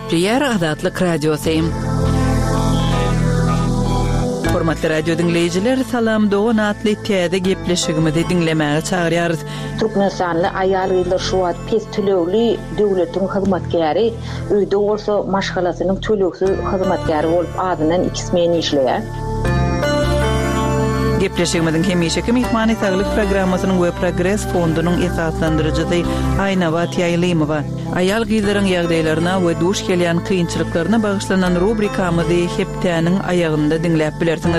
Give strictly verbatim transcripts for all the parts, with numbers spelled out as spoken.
Gepliyer Azatlyk Radiosyň. Hormatly radio dinleyijiler, salam dogan atly täze gepleşigimizi dinlemäge çagyrýarys. Türkmenistanly aýallar şu wagt pes tölegli döwletiň hyzmatkäri, öýde bolsa maşgalasynyň tölegsi hyzmatkäri bolup adynan ikismen işleýär. Gepleşigimiziň hemişeki mehmany saglyk programmasynyň we Progress fondunyň esaslandyrjysy Aýnabat Ýaýlymowa aýal gyzlaryň ýagdaýlaryna we duş gelýän kynçylyklaryna bagyşlanan rubrikamyzy heptäniň aýagynda dinläp bilersiňiz.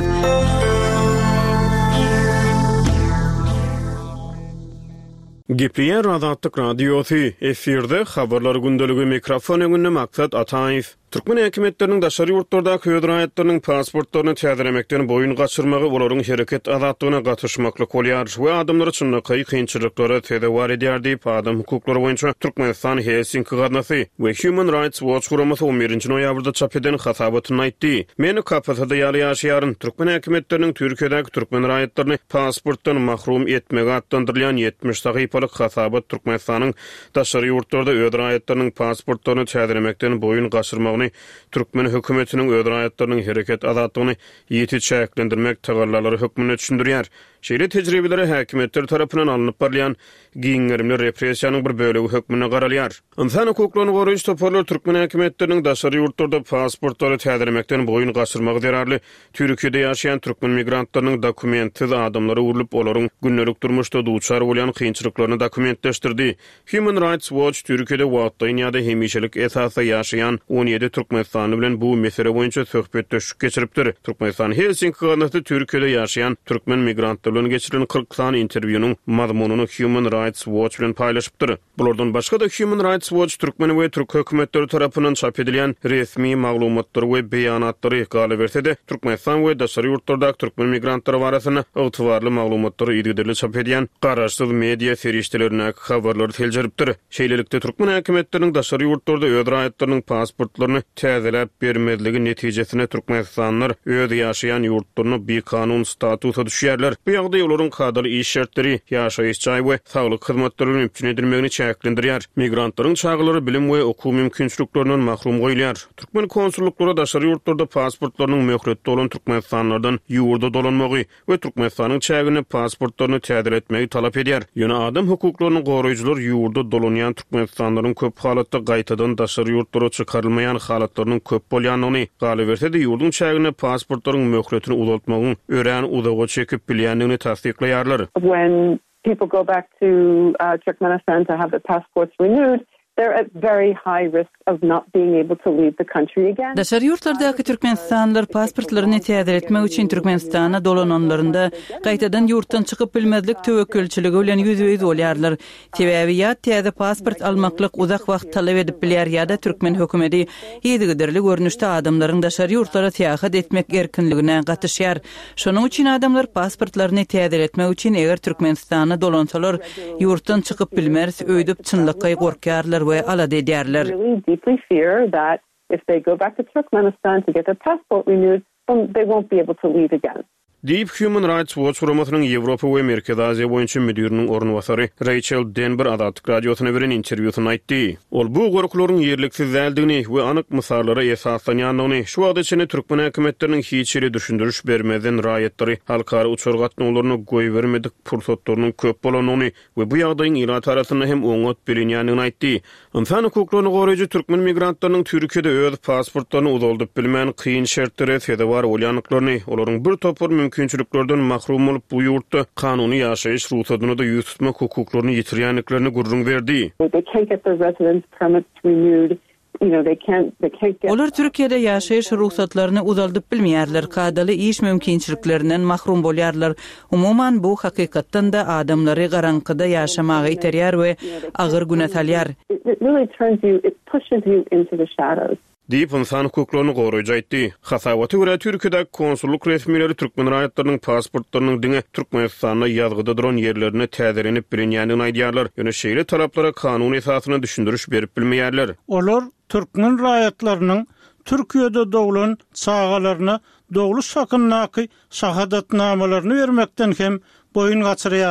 Gepliyer Azatlyk Radiosy efirde habarlar gündöligi mikrofon öňünde maksat Ataýew. Türkmen häkimetleriniň daşary ýurtlardaky öwraýatlarynyň pasportlaryny täzelemekden boyun gaçyrmagy olaryň hereket azatlygyna gatnaşmaklyk bolýar we adamlar üçin näçe kynçylyklary täze bar edýär diýip adam hukuklary boýunça Türkmenistan Helsinki gadnasy we Human Rights Watch guramasy on birinji noýabrda çap eden hasabatyny aýtdy. Meni K P T-da ýaşaýaryn Türkmen häkimetleriniň Türkiýedäki türkmen raýatlaryny pasportdan mahrum etmege atlandyrılan yetmiş sahypalyk hasabat Türkmenistanyň daşary ýurtlarda öwraýatlarynyň pasportlaryny täzelemekden boyun gaçyrmagy Türkmen hökümetiniň öwraýatlarynyň hereket azatlygyny ýeti çäklendirmek tagallalary hökmüne düşündirýär. Şeýle tejribeleri häkimetler tarapyndan alınıp barlayan giňerimli repressiýanyň bir bölegi hökmüne garalýar. Insan hukuklaryny goraýjy toparlar Türkmen häkimetleriniň daşary ýurtlarda pasportlary täzelemekden boyun gaçyrmagy derarly Türkiýede ýaşaýan türkmen migrantlarynyň dokumentsiz adamlary urulup olaryň günnelik durmuşda duçar bolan kynçylyklaryny dokumentleşdirdi. Human Rights Watch Türkiýede wagt dünýäde hemişelik esasda ýaşaýan on ýedi Türkmenistany bilen bu mesele boýunça söhbetleşik geçiripdir. Türkmenistan Helsinki gadnasy Türkiýede ýaşaýan türkmen migrantlar bilen geçirilen kırk sany interwýunyň mazmunyny Human Rights Watch bilen paýlaşypdyr. Bulardan başga da Human Rights Watch Türkmen we Türk hökümetleri tarapyndan çap edilen resmi maglumatlar we beýanatlary gale berse-de Türkmenistan we daşary ýurtlardaky türkmen migrantlary barasyna ygtybarly maglumatlary ýerli çap edýän garaşsyz media feriştelerine habarlar teljeripdir. Şeýlelikde türkmen häkimetleriniň daşary ýurtlarda öwraýatlarynyň pasportlaryny täzelep bermezligi netijesinde Türkmenistanlar öz ýaşaýan ýurtlaryny bir kanun statusa düşýärler. Bu ýagdaý olaryň kadaly iş şertleri, ýaşaýyş jaý we saglyk hyzmatlaryny mümkin edilmegini çäklendirýär. Migrantlaryň çaglary bilim we okuw mümkinçiliklerinden mahrum goýulýar. Türkmen konsulluklara daşary ýurtlarda pasportlarynyň möhretde bolan türkmenistanylardan ýurda dolanmagy we Türkmenistanyň çägini pasportlaryny täzeletmegi talap edýär. Ýöne adam hukuklaryny goraýjylar ýurda dolanýan türkmenistanylaryň köp halatda gaýtadan daşary ýurtlara çykarylmaýan halatlarynyň köp bolýanyny gale berse-de ýurdun çägini pasportlaryň möhretini uzatmagyň ören uzaga çekip bilýänligini tasdiklaýarlar. When people go back to uh, Turkmenistan to have their passports renewed, they're at very high risk of not being able to leave the country again. Daşary ýurtlardaky türkmenistanlylar pasportlaryny täzeletmek üçin Türkmenistana dolananlarynda gaýtadan ýurtdan çykyp bilmezlik töwekkülçiligi bilen ýüzüýüz bolýarlar. Sebäbi ýa täze pasport almaklyk uzak wagt talap edip bilýär ýa-da türkmen hökümeti ýedigidirli görnüşde adamlaryň daşary ýurtlara seýahat etmek erkinligine gatnaşýar. Şonuň üçin adamlar pasportlaryny täzeletmek üçin eger Türkmenistana dolansalar ýurtdan çykyp bilmez, öýdüp çynlykka gorkarlar we alady edýärler. Deeply fear that if they go back to Turkmenistan to get their passport renewed, then they won't be able to leave again. Deep Human Rights Watch guramasynın Ýewropa we Merkezi Aziýa boýunça müdiriniň ornwasary Rachel Denber Azatlyk Radiosyna beren interwýusyny aýtdy. Ol bu goruklaryň ýerliksiz däldigini we anyk mysallara esaslanýanlygyny, şu wagt içinde türkmen häkimetleriniň hiç ýere düşündürüş bermeden raýatlary halkara uçur gatnawlaryny goý bermedik pursatlarynyň köp bolanyny we bu ýagdaýyň ila tarasyna hem oňat bilinýänligini aýtdy. Insan hukuklaryny goraýjy türkmen migrantlarynyň Türkiýede öz pasportlaryny uzaldyp bilmän kyn şertlere sebäp bar bolýanlyklaryny, olaryň bir topar mümkinçiliklerden mahrum olup bu ýurtda kanuny ýaşaýyş ruhsatyny da ýüz tutmak hukuklaryny ýitirýänliklerini gurrun berdi. They can't get their residence permits renewed. You know, they can't, they can't get... Olar Türkiýede ýaşaýyş ruhsatlaryny uzaldyp bilmeýärler, kadaly iş mümkinçiliklerinden mahrum bolýarlar. Umuman bu hakykatdan da adamlary garankyda ýaşamagy iterýär we agyr günä salýar. It really turns you, it pushes you into the shadows. Diýip insan hukuklaryny goraýjy aýtdy. Hasabaty görä Türkiýede konsulluk resmileri türkmen raýatlarynyň pasportlarynyň diňe Türkmenistana ýazgyda duran ýerlerini täzelenip bilinýänligini aýdýarlar. Ýöne şeýle taraplara kanun esasyna düşündürüş berip bilmeýärler. Olar türkmen raýatlarynyň Türkiýede doglan çağalaryna dogly şakynnaky şahadatnamalaryny bermekden hem boyun gaçyrýarlar.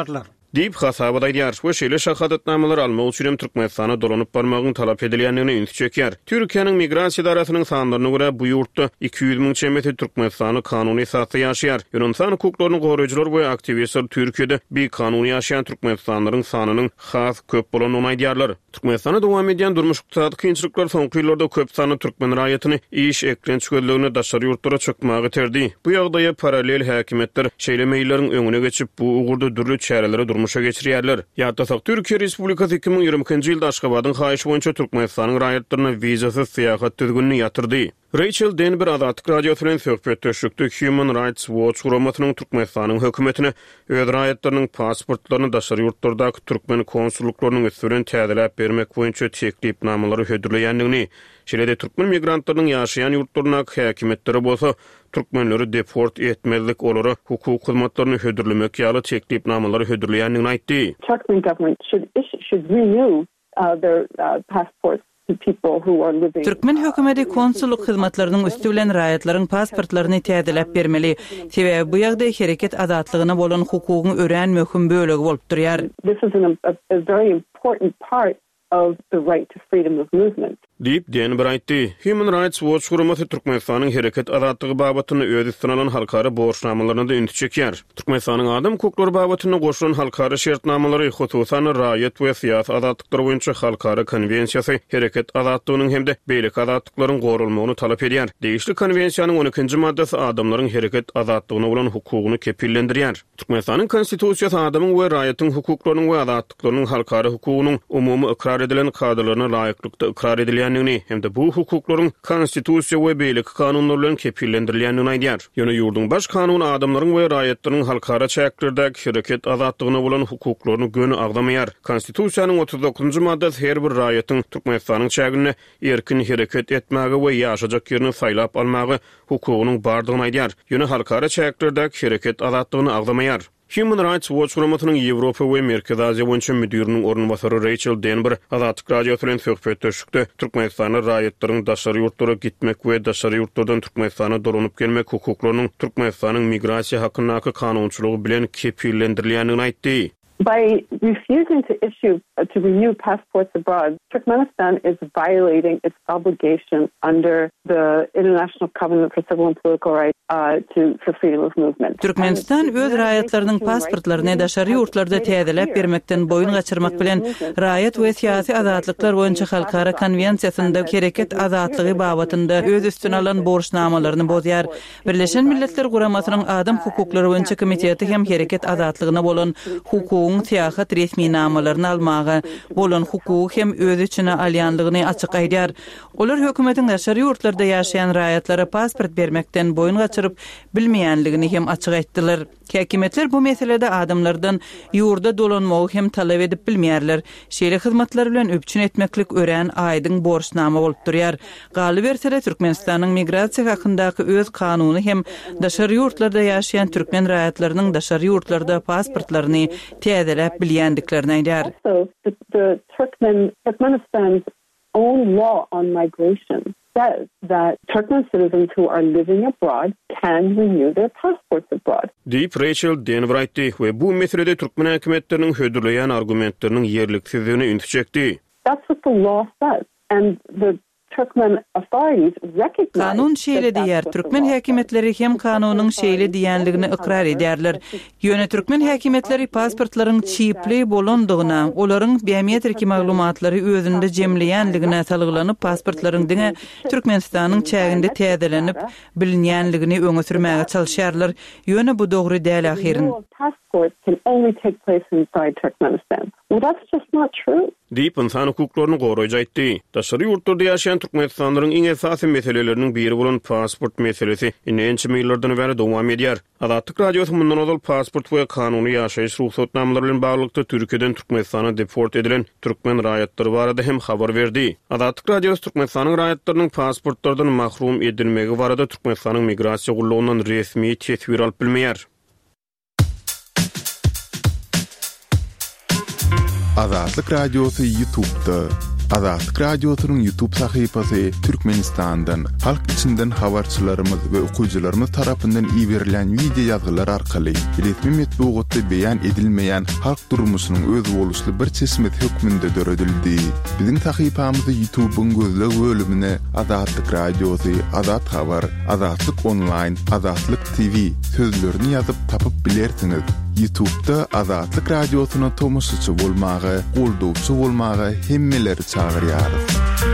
Deyip hasabada edýär. Bu şeýle şahadatnamalar almak üçin Türkmenistana dolanyp barmagyny talap edilýändigini üns çekýär. Türkiýanyň migrasiýa idarasynyň sanlaryna görä bu ýurtda iki yüz miň çemeti Türkmenistany kanuny esasda ýaşaýar. Ýönetim hukuklaryny goraýjylar we aktivistler Türkiýede bir kanuny ýaşaýan Türkmenistanyň sanynyň has köp bolanyny aýdýarlar. Türkmenistana dowam edýän durmuş ykdysady kynçylyklar soňky ýyllarda köp sanly türkmen raýatyny iş eklençgölligine daşary ýurtlara çökmäge terdi. Bu ýagdaýa paralel häkimetler şeýlemeýleriň öňüne geçip bu ugurda dürli çärelere durmuşa geçirýärler. Ýa-da Türkiýe Respublikasy iki miň ýygrymyňky ýylda Aşgabatyň haýyşy boýunça Türkmenistanyň raýatlaryna wizasyz seýahat düzgünini ýatyrdy. Rachel Denber Azatlyk radiosynyň söhbetdeşikde Human Rights Watch guramatynyň Türkmenistanyň hökümetine öz raýatlarynyň pasportlaryny daşary ýurtlardaky türkmen konsulluklarynyň üstünden täzeläp bermek boýunça teklipnamalary hödürleýändigini, şeýle-de türkmen migrantlarynyň ýaşaýan ýurtlaryna häkimetleri bolsa türkmenleri deport etmelik olary hukuk hyzmatlaryny hödürlemek ýaly teklipnamalary hödürleýändigini aýtdy. Turkmen government should should renew uh, their uh, passports. Türkmen hökümeti konsulluk hyzmatlarynyň üstü bilen raýatlaryň pasportlaryny täzeläp bermeli. Sebäbi bu ýagdaý hereket azatlygyna bolan hukugyň ören möhüm bölegi bolup durýar. This is a, a, a very important part of the right to freedom of movement. Deyip Denber aýtdy. Human Rights Watch guramaty Türkmenistanyň hereket azatlygy babatyny öz üstüne alan halkara borçnamalaryna da üns çekýär. Türkmenistanyň adam hukuklary babatyny goşulan halkara şertnamalary hususan raýat we siýasat azatlyklary boýunça halkara konwensiýasy hereket azatlygynyň hemde beýlik azatlyklaryň gorulmagyny talap edýär. Deýişli konwensiýanyň on ikinji maddesi adamlaryň hereket azatlygyna bolan hukugyny kepillendirýär. Türkmenistanyň konstitusiýasy adamyň we raýatyň hukuklarynyň we azatlyklarynyň halkara hukugynyň umumy ikrar edilen kadaryna laýyklykda ikrar edilýär. Hem de bu hukuklaryň konstitusiýa we beýlik kanunlar bilen kepillendirilýändigini aýdýar. Ýöne ýurdun baş kanuny adamlaryň we raýatlaryň halkara çäklerdäki hereket azatlygyna bolan hukuklaryny göni agdamaýar. Konstitusiýanyň otuz dokuzunji maddesi her bir raýatyň Türkmenistanyň çägine erkin hereket etmäge we ýaşajak ýerini saýlap almagy hukugynyň bardygyny aýdýar. Ýöne halkara çäklerdäki hereket azatlygyny agdamaýar. Human Rights Watch guramatynyň Ýewropa we Merkez Aziýa boýunça müdiriniň ornubasary Rachel Denber Azatlyk radiosyny bilen söhbetdeşikde Türkmenistanyň raýatlarynyň daşary ýurtlara gitmek we daşary ýurtlardan Türkmenistana dolanyp gelmek hukuklarynyň Türkmenistanyň migrasiýa hakyndaky kanunçylygy bilen kepillendirilýändigini aýtdy. By refusing to issue uh, to renew passports abroad, Turkmenistan is violating its obligation under the International Covenant for Civil and Political Rights uh, to for freedom of movement. Türkmenistan öz raýatlarynyň pasportlaryny daşary ýurtlarda täzeläp bermekden boyun gaçyrmak bilen raýat we siýasy azatlyklar boýunça halkara konwensiýasynda hereket azatlygy babatynda öz üstüne alan borçnamalaryny bozýar. Birleşen Milletler Guramatynyň adam hukuklary boýunça komiteti hem hereket azatlygyna bolan hukuk siýasat resmi namalaryny almagy, bolan hukuk hem öz içine alýanlygyny açyk aýdýar. Olar hökümetiň daşary ýurtlarda ýaşaýan raýatlara pasport bermekden boyun gaçyryp bilmeýänligini hem açyk aýtdylar. Häkimetler bu meselede adamlardan ýurda dolanmagy hem talap edip bilmeýärler. Şeýle hyzmatlar bilen öpçün etmeklik ören aýdyň borçnama bolup durýar. Galy bersele Türkmenistanyň migrasiýa hakyndaky öz kanuny hem daşary ýurtlarda ýaşaýan türkmen raýatlarynyň daşary ýurtlarda pasportlaryny täzeläp bilýändiklerini aýdýar. So the, the Turkmen Turkmenistan's own law on migration says that Turkmen citizens who are living abroad can renew their passports abroad. Deyip Rachel Denver aýtdy we bu meselede Türkmen häkimetleriniň hödürleýän argumentleriniň yerliksizligine üns çekdi. That's what the law says, and the Turkmen authorities recognize kanun şeýle diýär. Türkmen häkimetleri hem kanunyň şeýle diýenligini ikrar edýärler. Ýöne Türkmen häkimetleri pasportlaryň çipli bolandygyna, olaryň biometrik maglumatlary özünde jemleýänligine salgylanyp pasportlaryň diňe Türkmenistanyň çäginde täzelenip bilinýänligini öňe sürmäge çalşýarlar. Ýöne bu dogry däl ahyrin. Passports can only take place inside Turkmenistan. Well, that's just not true. Deyip insan hukuklaryny goraýjy aýtdy. Daşary ýurtlarda ýaşaýan Türkmenistanlyň iň esasy meseleleriniň biri bolan pasport meselesi inençi meýillerden beri dowam edýär. Azatlyk radiosy mundan ozal pasport we kanuny ýaşaýyş ruhsatnamary bilen baglykda Türkiýeden Türkmenistana deport edilen türkmen raýatlary barada hem habar berdi. Azatlyk radiosy Türkmenistanyň raýatlarynyň pasportlardan mahrum edilmegi barada Türkmenistanyň migrasiýa gullugynyň resmi tesbir alyp bilmeýär. Azatlyk radiosu YouTube'da Azatlyk Radiosynyň YouTube sahypasy Türkmenistandan, halk içinden habarçylarymyz we okuwçylarymyz tarapyndan iýerilen video ýazgylar arkaly resmi metbuatda beýan edilmeýän halk durmuşynyň öz boluşly bir çeşmet hökmünde döredildi. Biziň sahypamyzy YouTube'un gözleg bölümine Azatlyk Radiosy, Azat Habar, Azatlyk Online, Azatlyk T V sözlerini ýazyp tapyp bilersiňiz. YouTube'da Azatlyk Radiosyna tomoşçy bolmagy, goldowçy bolmagy hemmeleri çağırýarys.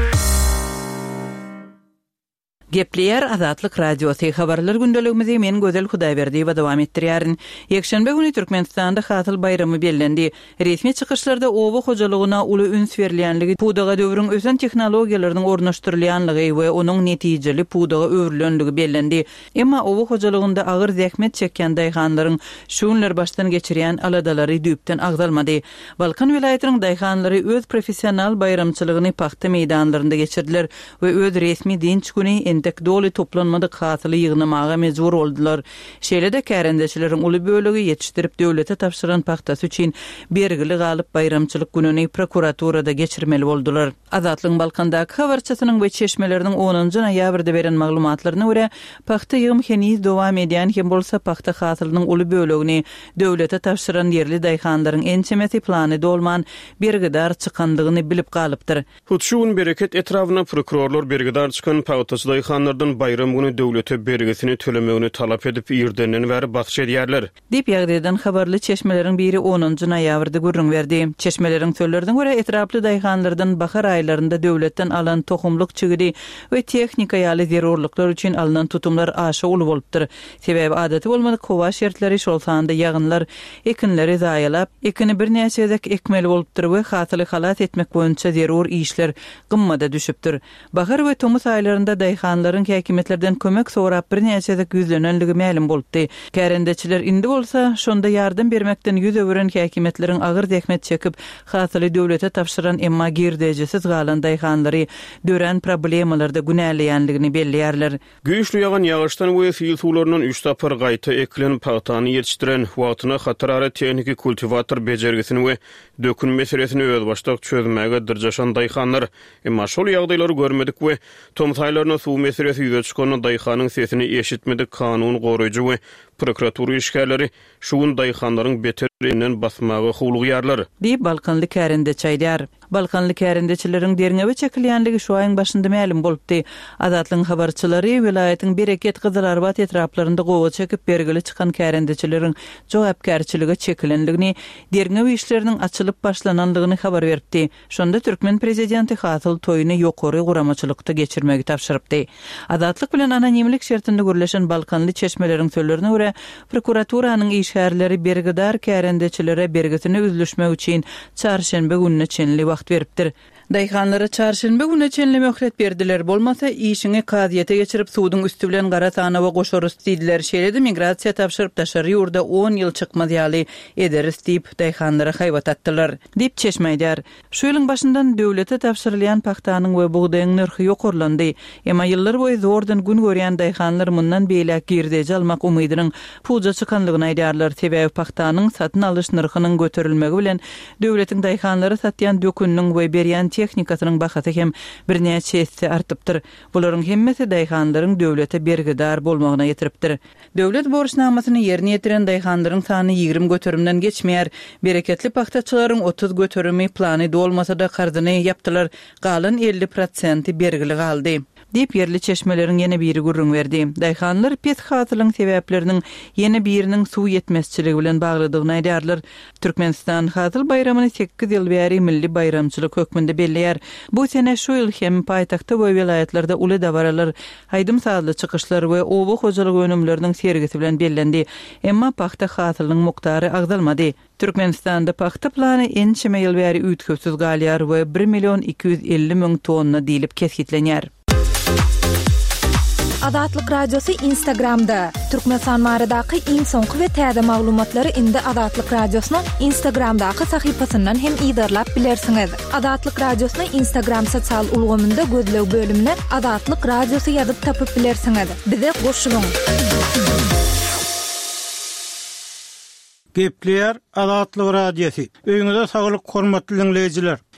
Gepleyer Azatlyk Radiosyny habarlar gündeligimizi men Gözel Hudaýberdi we dowam etdirýärin. Ýekşenbe güni Türkmenistanda Hatyl bayramy bellendi. Resmi çykyşlarda owa hojalygyna uly üns berilýänligi, pudaga döwrüň özen tehnologiýalarynyň ornaşdyrylýanlygy we onuň netijeli pudaga öwrülenligi bellendi. Emma owa hojalygynda agyr zähmet çekýän daýhanlaryň şuňlar başdan geçirýän aladalary düýpden agdalmady. Balkan vilayatynyň daýhanlary öz professional bayramçylygyny paxta meýdanlarynda geçirdiler we öz resmi dinç güni tek dolu toplanmadyk hatyly ýygnamaga mejbur boldular. Şeýle-de kärendeçileriň uly bölegi ýetişdirip döwlete tapşyran paxtasy üçin bergili galyp bayramçylyk gününi prokuraturada geçirmeli boldular. Azatlyň Balkandaky habarçysynyň we çeşmeleriniň onuncu noýabrda beren maglumatlaryna görä, paxta ýygym heniz dowam edýän hem bolsa paxta hatylynyň uly bölegini döwlete tapşyran ýerli daýhanlaryň ençemesi plany dolman bergidar çykandygyny bilip galypdyr. Hutşuň bereket etrawyna prokurorlar bergidar çykan paxtasy daýhanlardan bayram güni döwlete bergisini tölemegini talap edip ýerdenden bäri batş edýärler. Dip ýagdaýdan habarly çeşmeleriň biri onuncu noýabrda gürrüň berdi. Çeşmeleriň sözlerden görä etraply daýhanlardan bahar aýlarynda döwletden alan tohumluk çygydy we tehnika ýaly zerurluklar üçin alynan tutumlar aşa uly bolupdyr. Sebäbi adaty bolmadyk howa şertleri şol sanda ýagynlar ekinleri zaýalap, ekini bir näçedek ekmeli bolupdyr we hatyly halat etmek boýunça zerur işler gymmada düşüpdir. Bahar we tomus aýlarynda daýhanlaryň häkimetlerden kömek sorap bir näçedek ýüzlenenligi ma'lum bolupdy. Kärendeçiler indi bolsa şonda ýardym bermekden ýüz öwren häkimetleriň agyr zähmet çekip hatyly döwlete tapşyran emma girdejesiz galan daýhanlary dören problemalarda günäleýänligini belliýärler. Güýçli ýagan ýagyşdan we fiil suwlarynyň üç tapar gaýta eklen paxtany ýetişdiren wagtyna hatarary tehniki kultivator bejergisini we dökün meselesini öz başdak çözmäge dirjaşan daýhanlar emma şol ýagdaýlary görmedik we tomtaýlaryna suw meselesi ýüze çykan daýhanyň sesini eşitmedik kanun goraýjy we prokuratura işgärleri şuň daýhanlaryň beterinden basmagy howlugýarlar. Diýip Balkanly kärendeçi aýdýar. Balkanly kärendeçileriň derňebi çekilýänligi şu aýyň başynda ma'lum bolupdy. Azatlyň habarçylary vilayatyň bereket Gyzlarbat etraplarynda gowa çekip bergili çykan kärendeçileriň jogapkärçiligi çekilenligini, derňebi işleriniň açylyp başlananlygyny habar beripdi. Şonda Türkmen prezidenti Hatyl toýuny ýokary guramaçylykda geçirmegi tapşyrypdy. Azatlyk bilen anonimlik şertinde gürleşen Balkanly çeşmeleriň sözlerine görä, prokuraturyanyň işgärleri bergidar kärendeçilere bergisini üzleşmek üçin çarşembe gününe çenli wagt beripdir. Daýhanlara çarşembe güne çenli möhlet berdiler. Bolmasa işini kaziýete geçirip suwdyň üstü bilen garatana we goşarys diýdiler. Şeýle-de migrasiýa tapşyryp daşary ýurda on ýyl çykmaz ýaly ederis diýip daýhanlara haýbat atdylar. Dip çeşmeýdär. Şu ýylyň başyndan döwlete tapşyrylýan paxtanyň we bugdaýyň narhy ýokarlandy. Emma ýyllar boýy zordan gün görýän daýhanlar mundan beýle girdeji almak umydynyň puja çykanlygyny aýdýarlar. Sebäbi paxtanyň satyn alyş narhynyň göterilmegi bilen döwletiň daýhanlary satýan dökünniň we berýän teknikasynyň bahasy hem bir näçe esse artypdyr. Bularyň hemmesi daýhanlaryň döwlete bergidar bolmagyna ýetiripdir. Döwlet borçnamasyny ýerine ýetiren daýhanlaryň sany ýygrimi götürümden geçmeýär. Bereketli paxtaçylaryň otuz götürümi plany dolmasa-da karzyny ýapdylar. Galan elli prosenti bergili galdy. Dip yerli çeşmeleriň ýene biri gurrun berdi. Daýhanlar pes hatylyň sebäpleriniň ýene biriniň suw ýetmezçiligi bilen baglydygyny aýdýarlar. Türkmenistan hatyl bayramyny sekiz ýyl bäri milli bayramçylyk hökmünde belliýär. Bu sene şu ýyl hem paýtagtda we vilayatlarda uly dabaralar, haýdym saatly çykyşlar we owa hojalyk önümleriniň sergisi bilen bellendi. Emma paxta hatylynyň muktary agdalmady. Türkmenistanda paxta plany ençeme ýyl bäri üýtgüsiz galýar we bir million iki yüz elli müň tonna diýilip kesgitlenýär. Azatlyk Radiosu Instagramda. Türkmenistan maradaky iň soňky we täze maglumatlary indi Azatlyk Radiosynyň Instagramdaky sahypasyndan hem ýydarlap bilersiňiz. Azatlyk Radiosynyň Instagram sosial ulgamynda gözleg bölümine Azatlyk Radiosu ýazyp tapyp bilersiňiz. Bize goşulyň. Gepleyer Azatlyk Radiosu. Öňüňizde saglyk hormatly dinleýijiler.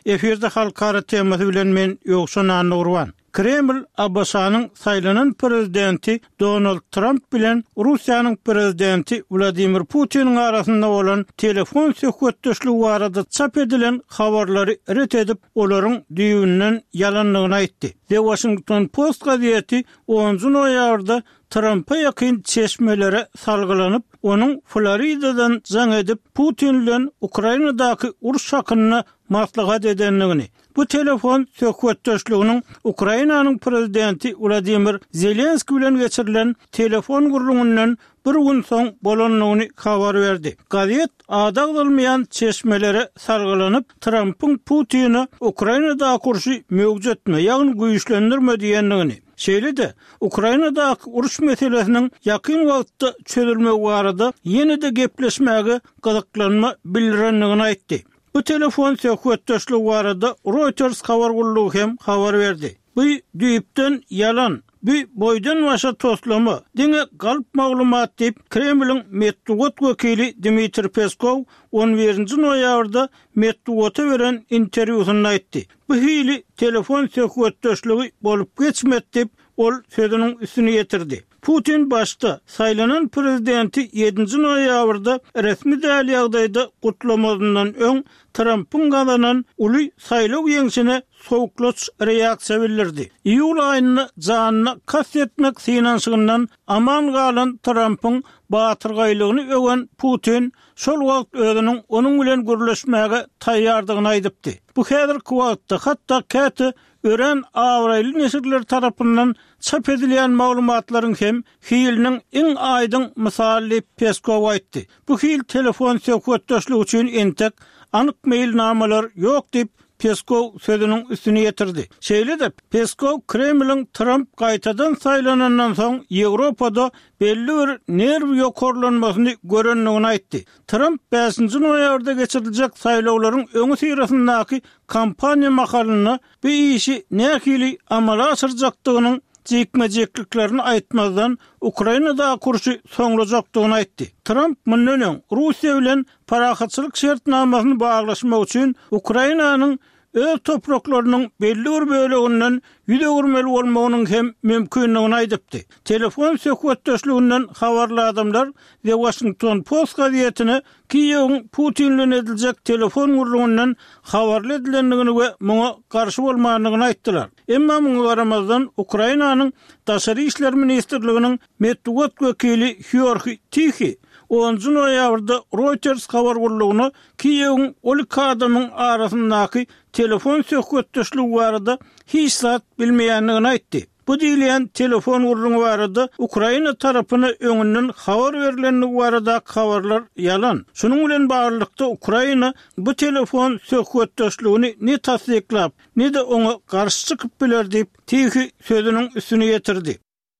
Efirde halkara temasy bilen men Ýogşan Anurwan. Kreml Abbasanyň saýlanan prezidenti Donald Trump bilen Russiýanyň prezidenti Vladimir Putiniň arasynda bolan telefon söhbetdeşligi barada çap edilen habarlary ret edip olaryň düýünden yalanlygyny aýtdy. The Washington Post gazetesi onuncu noýabrda Trump'a yakın çeşmelere salgılanyp, onun Florida'dan zan edip Putin bilen Ukrainadaky uruş hakyna maslahat edenligini. Bu telefon söhbetdeşliginiň Ukrainanyň prezidenti Vladimir Zelenski bilen geçirilen telefon gurulmyndan bir gün soň bolanlygyny habar berdi. Gazet adagdylmayan çeşmelere salgylanyp, Trump'ın Putin'i Ukrainada kurşy mögjetme, ýagny güýçlendirme diýenligini. Şeýle-de Ukrainadaky uruş meselesiniň ýakyn wagtda çözülmegi barada ýene-de gepleşmäge gyzyklanma bildirenligini aýtdy. Bu telefon söhbetdeşligi barada Reuters habar gurulugy hem habar berdi. Bu düýüpden yalan, bu boydan başa toslama, diňe galp maglumat diýip Kremliň Medvedew wekili Dmitri Peskov on birinji noýabrda Medvedew'e beren interwýusynda aýtdy. Bu hili telefon söhbetdeşligi bolup geçmedi diýip ol sözüniň üstüne getirdi. Putin başta saýlanan prezidenti ýedinji noýabrda resmi däl ýagdaýda gutlamadyndan öň Trump'ın galanan uly saýlaw ýeňsine sowuklaç reaksiýa bildirdi. Iýul aýyna janyna kas etmek synanşygyndan aman galan Trump'ın batyrgaýlygyny öwen Putin şol wagt özüniň onuň bilen gürleşmäge taýýardygyny aýdypdy. Bu häzirki wagtda hatda käte ören awraýly neşirler tarapyndan çap edilen maglumatlaryň hem hiliniň iň aýdyň misaly Peskov aýtdy. Bu hil telefon söhbetdeşligi üçin entek anyk mailnamalar ýok diýip Peskov sözüniň üstüne getirdi. Şeýle-de Peskov Kremliň Trump gaýtadan saýlanandan soň Ýewropada belli bir nerw ýokarlanmasyny görenligini aýtdy. Trump beşinji noýabrda geçiriljek saýlawlaryň öňü syrasyndaky kampaniýa makalyny bu işi nähili amala aşyrjakdygynyň jekmejekliklerini aýtmazdan Ukrainada kurşy soňrajakdygyny aýtdy. Trump mundan Russiýa bilen parahatçylyk şertnamasyny baglaşmak üçin Ukrainanyň öz topraklarynyň belli bir böleginden ýüze gürmeli bolmagynyň hem mümkinligini aýdypdy. Telefon söhbetdeşliginden habarly adamlar The Washington Post gazetesine Kiýewiň Putin bilen ediljek telefon gurulmyndan habarly edilenligini we muňa garşy bolmagyny aýtdylar. Emma muňa garamazdan Ukrainanyň Daşary işler ministrliginiň Medvedew wekili Georgy Tichy onuncu noýabrda Reuters habar gurulugyny Kiýewiň oly adamyň arasyndaky telefon söhbetdeşligi barada hiç zat bilmeýänligini aýtdy. Bu diýilen telefon gurulugy barada Ukraina tarapyna öňünden habar berilenligi barada habarlar yalan. Şunuň bilen baglykda Ukraina bu telefon söhbetdeşligini ne tasdiklap, ne de oňa garşy çykyp biler diýip Tichy sözüniň üstüne getirdi.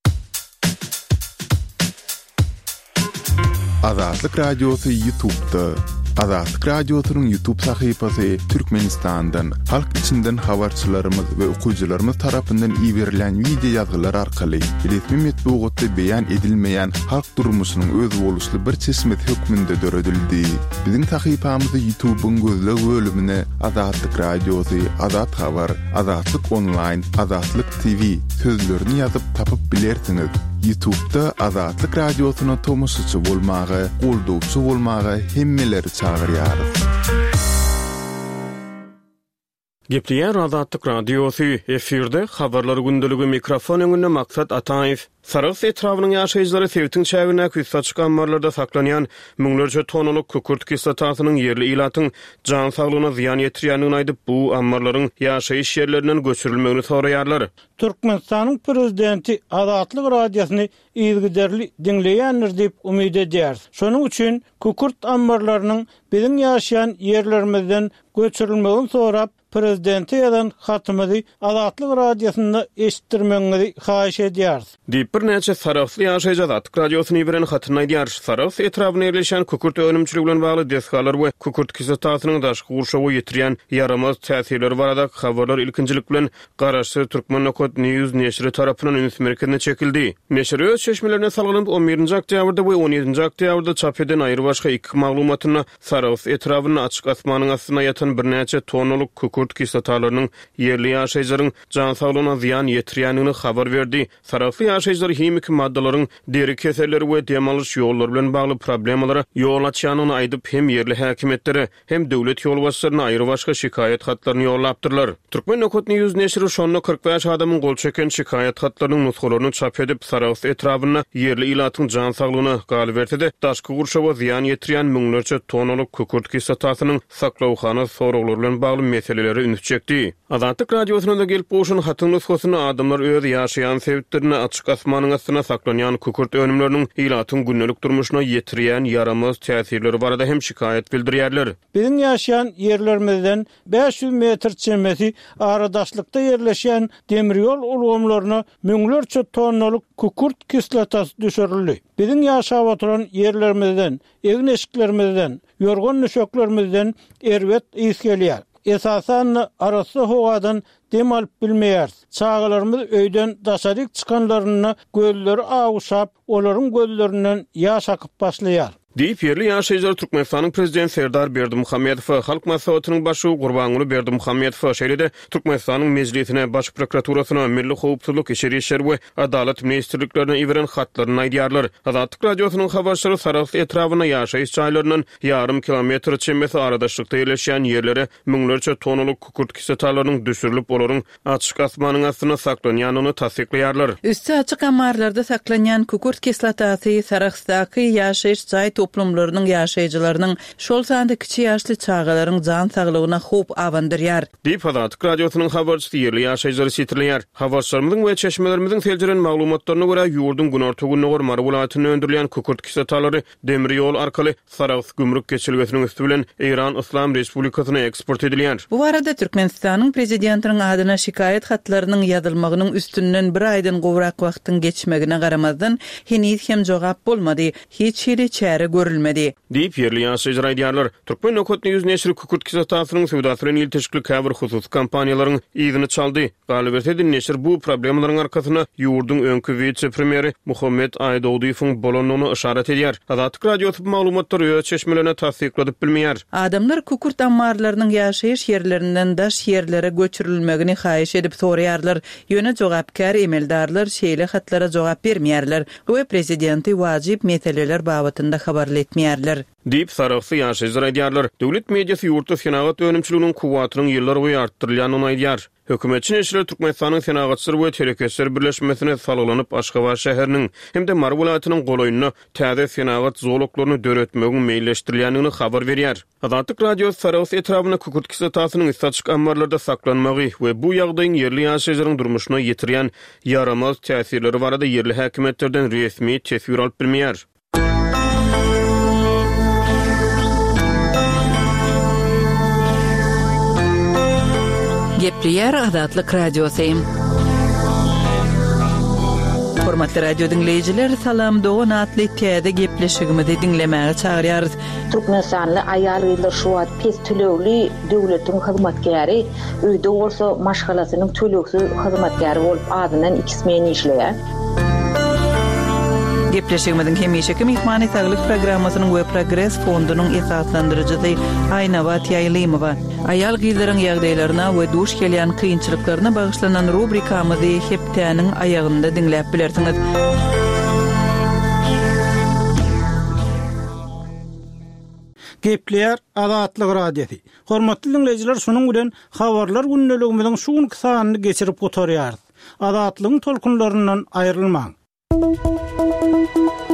Azatlyk Radiosu YouTube'da. Azatlyk Radiosu'nun YouTube sahypasy Türkmenistan'dan, halk içinden habarçylarymyz we okuyjylarymyz tarapyndan iýerilen video ýazgylar arkaly resmi medeniýetde beýan edilmeýän halk durmuşynyň öz boluşly bir çeşmet hökmünde döredildi. Biziň sahypamyzy YouTube'un gözleg bölümine Azatlyk Radiosu, Azat Habar, Azatlyk Online, Azatlyk T V sözlerini ýazyp tapyp bilersiňiz. YouTube'da Azatlyk Radiosu'na tomusçy bolmagy, goldowçy bolmagy hemmeleri çağırýarys. Gepleýär Azatlyk Radiosu efirde habarlar gündüligi mikrofon öňünde Maksat Ataýew. Sarıs etrafının ýaşaýjylary Sewitiň çägine küçük açyk ambarlarda saklanýan müňlerce tonalyk kükürt kislatasynyň yerli ilatyň jan saglygyna ziýan ýetirýändigini aýdyp bu ambarlaryň ýaşaýyş ýerlerinden göçürilmegini soraýarlar. Türkmenistanyň prezidenti Azatlyk Radiosyny ýygyderli dinleýänler diýip umyt edýär. Şonuň üçin kükürt ambarlarynyň biziň ýaşaýan ýerlerimizden göçürilmegini sorap prezidenti ýazan hatymyzy Azatlyk Radiosynda eşitdirmeňizi haýyş edýäris. Diýip bir näçe saraply ýaşaýjy Azatlyk Radiosyny beren hatyny aýdýar. Sarap etrawyna ýerleşen kükürt önümçiligi bilen bagly deskalar we kükürt kislatasynyň daşky gurşawy ýetirýän yaramaz täsirleri barada habarlar ilkinjilik bilen garaşy Türkmen Nokot News neşri tarapyndan üns merkezine çekildi. Neşir öz çeşmelerine salgynyp on birinji oktýabrda we on ýedinji oktýabrda çap eden aýry başga iki maglumatyny Sarap etrawyna açyk asmanyň astyna ýatan bir näçe tonalyk kükürt kukurt kislatalarının yerli yaşayıcıların can sağlığına ziyan yetirýänini habar verdi. Saraflı yaşayıcılar himik maddaların deri keserleri ve demalış yolları bilen bağlı problemalara yol açýanyny aýdyp hem yerli häkimetlere hem döwlet yol başçylaryna aýry başga şikayet hatlaryny ýollapdyrlar. Türkmen Nokot News neşri şonda kırk beş adamın gol çeken şikayet hatlarynyň nuskalaryny çap edip Saraflı etrabyna yerli ilatyň can sağlygyna gal berdi. Daşky gurşawa ziyan yetirýän müňlerçe tonalyk kukurt kislatasynyň saklawxana soraglary bilen bagly meseleleri ünitjekdi. Azatlyk radiosyna da gelip boşun hatyň nuskasyny adamlar öz ýaşaýan sebeplerini açyk asmanyň astyna saklanýan kukurt önümleriniň ilatyň günnelik durmuşyna ýetirýän yaramaz täsirleri barada hem şikayet bildirýärler. Biziň ýaşaýan yerlerimizden beş yüz metr çemesi aradaşlykda yerleşen demiryol ulgamlaryna müňlerçe tonnalyk kukurt kislotasy düşürildi. Biziň ýaşap oturan yerlerimizden, egin eşiklerimizden, yorgan nöşeklerimizden erwet ýys gelýär. Esasan arasy howadan dem alyp bilmeýär. Çağalarymız öýden daşaryk çykanlaryna gözleri aguşap, olaryň gözlerinden ýaş akyp başlaýar. Diýip yerli ýaşaýjylar Türkmenistanyň prezident Serdar Berdimuhammedow halk maslahatynyň başy Gurbanguly Berdimuhammedow şeýlede Türkmenistanyň mejlisine, baş prokuraturasyna, milli howpsuzlyk işleri we adalet ministrliklerine iberen hatlaryny aýdýarlar. Azatlyk radiosynyň habarçylary Sarafly etrabyna ýaşaýyş çaýlaryndan ýarym kilometr çemmesi aradaşlykda ýerleşýän yerlere müňlerçe tonalyk kukurt kislotalarynyň düşürilip olaryň açyk asmanyň astyna saklanýanyny tasdiklaýarlar. Üstü açyk ammarlarda saklanýan kukurt kislotasy Saraflydaky ýaşaýyş çaý toplumlarynyň ýaşaýjylarynyň şol sanda kiçi ýaşly çağalaryň jan saglygyna hop awandyrýar. Diýip Azatlyk radiosynyň habarçysy yerli ýaşaýjylar sitirleýär. Habarçylarymyzyň we çeşmelerimiziň seljiren maglumatlaryna görä ýurdun günorta gününe Mar welaýatyny öndürilýän kukurt kislotalary demir ýol arkaly Saraf gümrük geçilgesiniň üstü bilen Iran Islam Respublikasyna eksport edilýär. Bu arada Türkmenistanyň prezidentiniň adyna şikayet hatlarynyň ýazylmagynyň üstünden bir aýdan gowrak wagtyň geçmegine garamazdan henüz hem jogap bolmady. Hiç hiri çäre görülmedi. Diýip yerli ýaşaýjylar aýdýarlar. Türkmen Nokot News neşri kukurt kislotasynyň sowdasy bilen ýyltyşky käbir husus kompaniýalaryň ýygyny çaldy. Galibetedi neşir bu problemlaryň arkasyna ýurdun öňkü wice-premieri Muhammed Aýdowyň bolanyny işaret edýär. Azatlyk radiosy maglumatlary ýa çeşmelerine tasdikladyp bilmeýär. Adamlar kukurt ammarlarynyň ýaşaýyş yerlerinden daş yerlere göçürilmegini haýyş edip soraýarlar. Ýöne jogapkar emeldarlar şeýle hatlara jogap bermeýärler. Bu prezidenti wajyp meseleler babatynda habarly etmeýärler. Diýip Sarafly ýaşaýjylar aýdýarlar. Döwlet mediasy ýurtda senagat önümçiliginiň kuwatynyň ýyllar boýy artdyrylýanyny aýdýar. Hökümetçi neşri Türkmenistanyň senagatçylary we terekesler birleşmesine salgylanyp Aşgabat şäheriniň hem de Mar welaýatynyň golaýyna täze senagat zowlaklaryny döretmegiň meýilleşdirilýänini habar berýär. Azatlyk radiosy Sarafly etrabyna kukurt kislotasynyň istaçyk ammarlarda saklanmagy we bu ýagdaýyň yerli ýaşaýjylaryň durmuşyna ýetirýän yaramaz täsirleri barada yerli häkimetlerden resmi tesbir alyp bilmeýär. Gepliyer Azatlyk radiosu. Hormatly radio dinleyijiler, salam dogan atly täze gepleşigimizi dinlemäge çagyrýarys. Türkmenistanly aýal ýyllar şu wagt pes tölegli döwletiň hyzmatkäri, öýde bolsa maşgalasynyň töleksiz hyzmatkäri bolup adynan iki ismen işleýär. Gepleşigimiziň hemişeki mehmany saglyk programmasynyň we Progress fondunyň esaslandyrjysy Aýnabat Ýaýlymowa aýal gyzlaryň ýagdaýlaryna we duş gelýän kynçylyklaryna bagyşlanan rubrikamyzy hepdäniň aýagynda dinläp bilersiňiz. Gepleýär Azatlyk radiosu. Hormatly dinleyijiler, şonuň bilen habarlar günneligimiziň şuň kysanyny geçirip gotarýar. Azatlygyň tolkunlaryndan aýrylmaň.